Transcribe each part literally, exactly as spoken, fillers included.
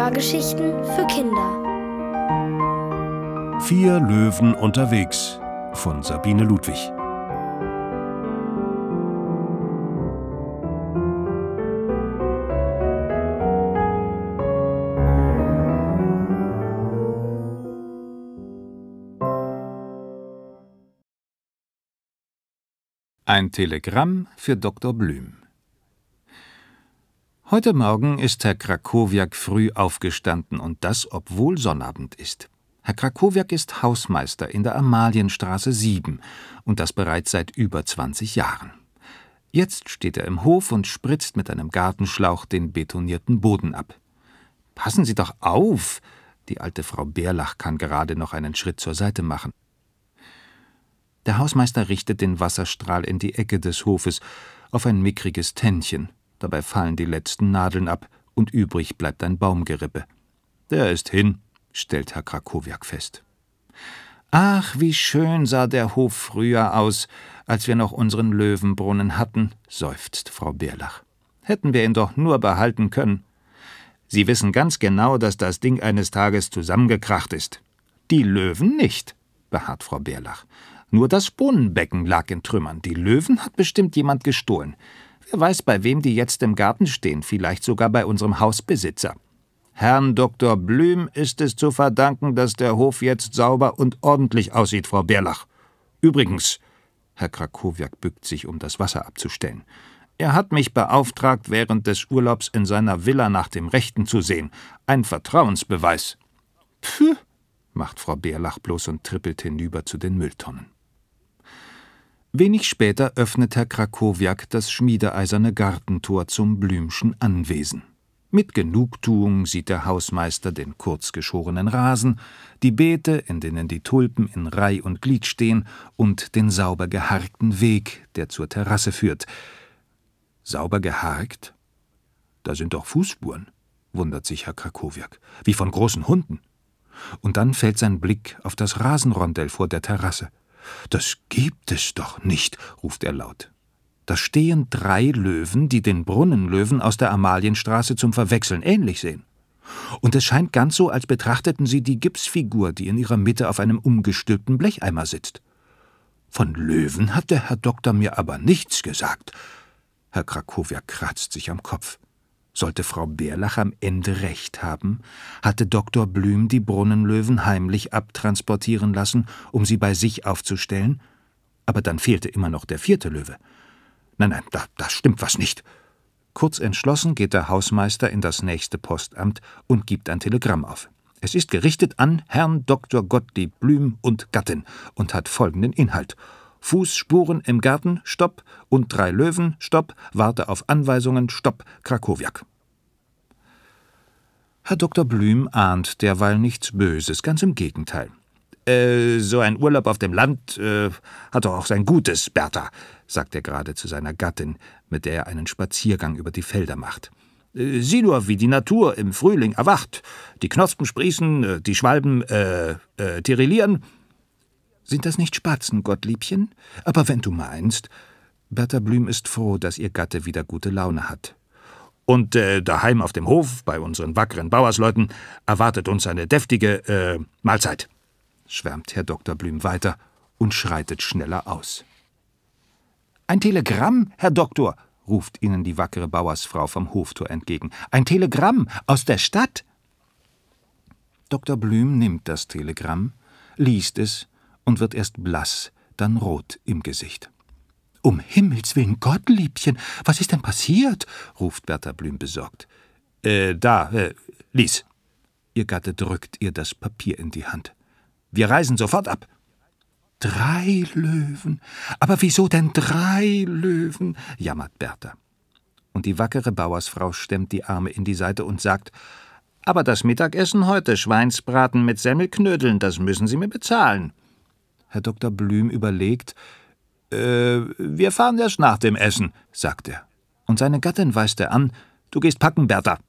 Hörgeschichten für Kinder. Vier Löwen unterwegs von Sabine Ludwig. Ein Telegramm für Doktor Blüm. Heute Morgen ist Herr Krakowiak früh aufgestanden, und das, obwohl Sonnabend ist. Herr Krakowiak ist Hausmeister in der Amalienstraße sieben, und das bereits seit über zwanzig Jahren. Jetzt steht er im Hof und spritzt mit einem Gartenschlauch den betonierten Boden ab. »Passen Sie doch auf!« Die alte Frau Bärlach kann gerade noch einen Schritt zur Seite machen. Der Hausmeister richtet den Wasserstrahl in die Ecke des Hofes auf ein mickriges Tännchen. Dabei fallen die letzten Nadeln ab und übrig bleibt ein Baumgerippe. »Der ist hin«, stellt Herr Krakowiak fest. »Ach, wie schön sah der Hof früher aus, als wir noch unseren Löwenbrunnen hatten«, seufzt Frau Bärlach. »Hätten wir ihn doch nur behalten können. Sie wissen ganz genau, dass das Ding eines Tages zusammengekracht ist. Die Löwen nicht«, beharrt Frau Bärlach. »Nur das Brunnenbecken lag in Trümmern. Die Löwen hat bestimmt jemand gestohlen. Wer weiß, bei wem die jetzt im Garten stehen, vielleicht sogar bei unserem Hausbesitzer. Herrn Doktor Blüm ist es zu verdanken, dass der Hof jetzt sauber und ordentlich aussieht, Frau Bärlach. Übrigens«, Herr Krakowiak bückt sich, um das Wasser abzustellen, »er hat mich beauftragt, während des Urlaubs in seiner Villa nach dem Rechten zu sehen. Ein Vertrauensbeweis.« »Pfuh«, macht Frau Bärlach bloß und trippelt hinüber zu den Mülltonnen. Wenig später öffnet Herr Krakowiak das schmiedeeiserne Gartentor zum Blümschen Anwesen. Mit Genugtuung sieht der Hausmeister den kurzgeschorenen Rasen, die Beete, in denen die Tulpen in Reih und Glied stehen, und den sauber geharkten Weg, der zur Terrasse führt. Sauber geharkt? Da sind doch Fußspuren, wundert sich Herr Krakowiak, wie von großen Hunden. Und dann fällt sein Blick auf das Rasenrondell vor der Terrasse. »Das gibt es doch nicht«, ruft er laut. Da stehen drei Löwen, die den Brunnenlöwen aus der Amalienstraße zum Verwechseln ähnlich sehen. Und es scheint ganz so, als betrachteten sie die Gipsfigur, die in ihrer Mitte auf einem umgestülpten Blecheimer sitzt. Von Löwen hat der Herr Doktor mir aber nichts gesagt. Herr Krakowiak kratzt sich am Kopf. Sollte Frau Bärlach am Ende recht haben? Hatte Doktor Blüm die Brunnenlöwen heimlich abtransportieren lassen, um sie bei sich aufzustellen? Aber dann fehlte immer noch der vierte Löwe. Nein, nein, da, da stimmt was nicht. Kurz entschlossen geht der Hausmeister in das nächste Postamt und gibt ein Telegramm auf. Es ist gerichtet an Herrn Doktor Gottlieb Blüm und Gattin und hat folgenden Inhalt: Fußspuren im Garten, Stopp, und drei Löwen, Stopp, warte auf Anweisungen, Stopp, Krakowiak. Herr Doktor Blüm ahnt derweil nichts Böses, ganz im Gegenteil. Äh, so ein Urlaub auf dem Land äh, hat doch auch sein Gutes, Bertha, sagt er gerade zu seiner Gattin, mit der er einen Spaziergang über die Felder macht. Äh, sieh nur, wie die Natur im Frühling erwacht. Die Knospen sprießen, die Schwalben äh, äh, tirillieren. Sind das nicht Spatzen, Gottliebchen? Aber wenn du meinst. Bertha Blüm ist froh, dass ihr Gatte wieder gute Laune hat. Und äh, daheim auf dem Hof, bei unseren wackeren Bauersleuten, erwartet uns eine deftige äh, Mahlzeit, schwärmt Herr Doktor Blüm weiter und schreitet schneller aus. »Ein Telegramm, Herr Doktor«, ruft ihnen die wackere Bauersfrau vom Hoftor entgegen. »Ein Telegramm aus der Stadt!« Doktor Blüm nimmt das Telegramm, liest es und wird erst blass, dann rot im Gesicht. »Um Himmels willen, Gottliebchen, was ist denn passiert?« ruft Bertha Blüm besorgt. »Äh, da, äh, lies.« Ihr Gatte drückt ihr das Papier in die Hand. »Wir reisen sofort ab.« »Drei Löwen? Aber wieso denn drei Löwen?« jammert Bertha. Und die wackere Bauersfrau stemmt die Arme in die Seite und sagt: »Aber das Mittagessen heute, Schweinsbraten mit Semmelknödeln, das müssen Sie mir bezahlen.« Herr Doktor Blüm überlegt. »Äh, wir fahren erst nach dem Essen«, sagt er. Und seine Gattin weist er an: »Du gehst packen, Bertha.«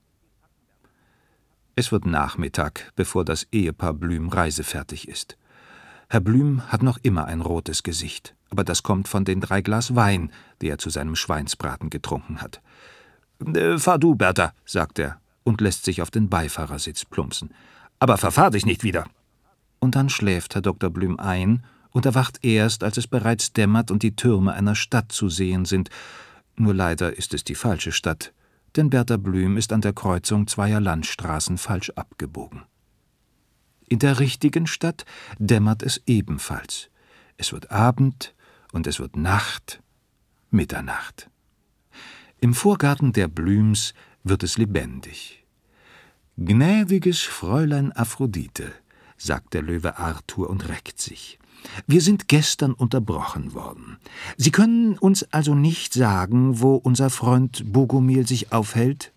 Es wird Nachmittag, bevor das Ehepaar Blüm reisefertig ist. Herr Blüm hat noch immer ein rotes Gesicht, aber das kommt von den drei Glas Wein, die er zu seinem Schweinsbraten getrunken hat. »Äh, fahr du, Bertha«, sagt er und lässt sich auf den Beifahrersitz plumpsen. »Aber verfahr dich nicht wieder!« Und dann schläft Herr Doktor Blüm ein und erwacht erst, als es bereits dämmert und die Türme einer Stadt zu sehen sind. Nur leider ist es die falsche Stadt, denn Bertha Blüm ist an der Kreuzung zweier Landstraßen falsch abgebogen. In der richtigen Stadt dämmert es ebenfalls. Es wird Abend und es wird Nacht, Mitternacht. Im Vorgarten der Blüms wird es lebendig. »Gnädiges Fräulein Aphrodite«, sagt der Löwe Arthur und reckt sich. »Wir sind gestern unterbrochen worden. Sie können uns also nicht sagen, wo unser Freund Bogumil sich aufhält?«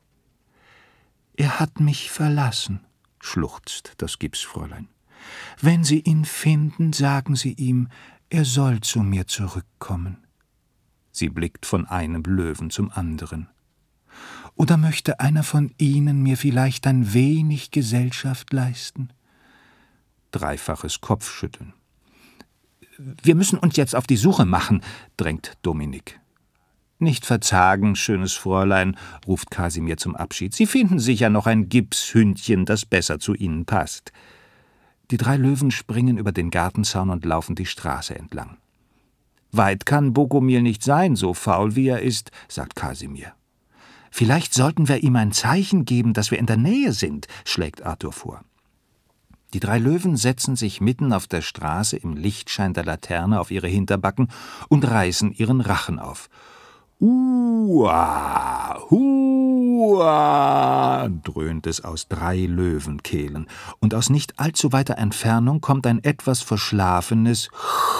»Er hat mich verlassen«, schluchzt das Gipsfräulein. »Wenn Sie ihn finden, sagen Sie ihm, er soll zu mir zurückkommen.« Sie blickt von einem Löwen zum anderen. »Oder möchte einer von Ihnen mir vielleicht ein wenig Gesellschaft leisten?« Dreifaches Kopfschütteln. »Wir müssen uns jetzt auf die Suche machen«, drängt Dominik. »Nicht verzagen, schönes Fräulein«, ruft Kasimir zum Abschied. »Sie finden sicher noch ein Gipshündchen, das besser zu Ihnen passt.« Die drei Löwen springen über den Gartenzaun und laufen die Straße entlang. »Weit kann Bogumil nicht sein, so faul wie er ist«, sagt Kasimir. »Vielleicht sollten wir ihm ein Zeichen geben, dass wir in der Nähe sind«, schlägt Arthur vor. Die drei Löwen setzen sich mitten auf der Straße im Lichtschein der Laterne auf ihre Hinterbacken und reißen ihren Rachen auf. »Hua, hua«, dröhnt es aus drei Löwenkehlen, und aus nicht allzu weiter Entfernung kommt ein etwas verschlafenes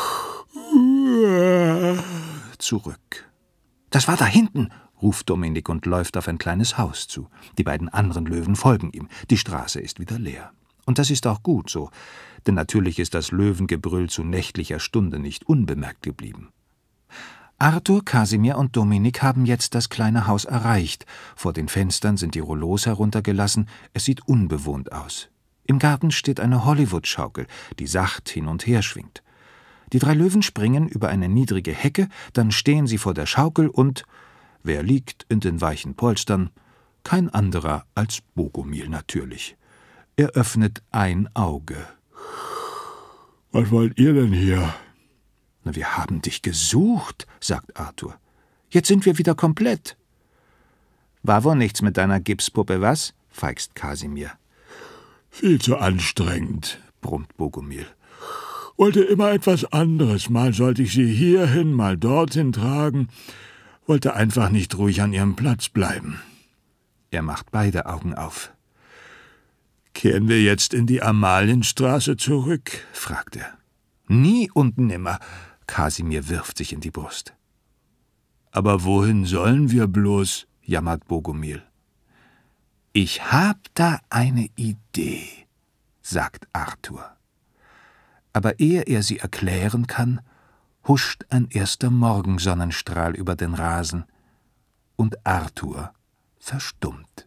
zurück. »Das war da hinten«, ruft Dominik und läuft auf ein kleines Haus zu. Die beiden anderen Löwen folgen ihm. Die Straße ist wieder leer. Und das ist auch gut so, denn natürlich ist das Löwengebrüll zu nächtlicher Stunde nicht unbemerkt geblieben. Arthur, Kasimir und Dominik haben jetzt das kleine Haus erreicht. Vor den Fenstern sind die Rollos heruntergelassen, es sieht unbewohnt aus. Im Garten steht eine Hollywood-Schaukel, die sacht hin und her schwingt. Die drei Löwen springen über eine niedrige Hecke, dann stehen sie vor der Schaukel und wer liegt in den weichen Polstern? Kein anderer als Bogumil natürlich. Er öffnet ein Auge. »Was wollt ihr denn hier?« »Na, wir haben dich gesucht«, sagt Arthur. »Jetzt sind wir wieder komplett.« »War wohl nichts mit deiner Gipspuppe, was?« feixt Kasimir. »Viel zu anstrengend«, brummt Bogumil. »Wollte immer etwas anderes. Mal sollte ich sie hierhin, mal dorthin tragen. Wollte einfach nicht ruhig an ihrem Platz bleiben.« Er macht beide Augen auf. »Kehren wir jetzt in die Amalienstraße zurück?« fragt er. »Nie und nimmer«, Kasimir wirft sich in die Brust. »Aber wohin sollen wir bloß?« jammert Bogumil. »Ich hab da eine Idee«, sagt Arthur. Aber ehe er sie erklären kann, huscht ein erster Morgensonnenstrahl über den Rasen und Arthur verstummt.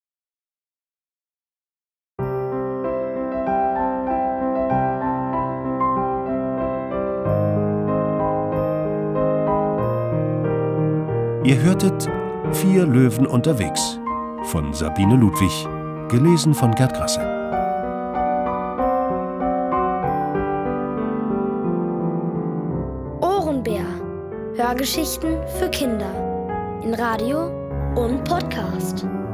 Ihr hörtet Vier Löwen unterwegs von Sabine Ludwig, gelesen von Gerd Grasse. Ohrenbär. Hörgeschichten für Kinder. In Radio und Podcast.